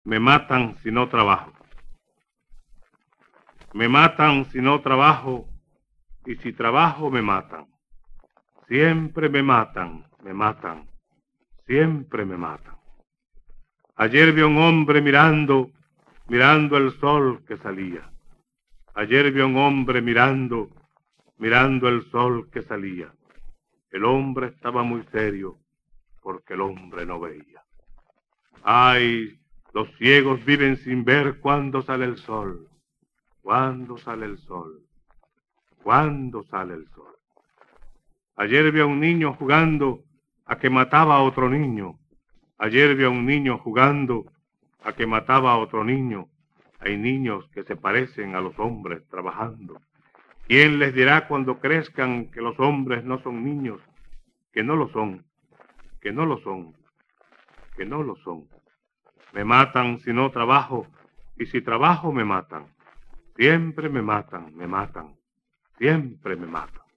Me matan si no trabajo. Me matan si no trabajo, y si trabajo me matan. Siempre me matan, siempre me matan. Ayer vi a un hombre mirando el sol que salía. Ayer vi a un hombre mirando el sol que salía. El hombre estaba muy serio, porque el hombre no veía. Ay, los ciegos viven sin ver cuándo sale el sol. ¿Cuándo sale el sol? ¿Cuándo sale el sol? Ayer vi a un niño jugando a que mataba a otro niño. Ayer vi a un niño jugando a que mataba a otro niño. Hay niños que se parecen a los hombres trabajando. ¿Quién les dirá cuando crezcan que los hombres no son niños? Que no lo son, que no lo son, que no lo son. Me matan si no trabajo, y si trabajo me matan. Siempre me matan, siempre me matan.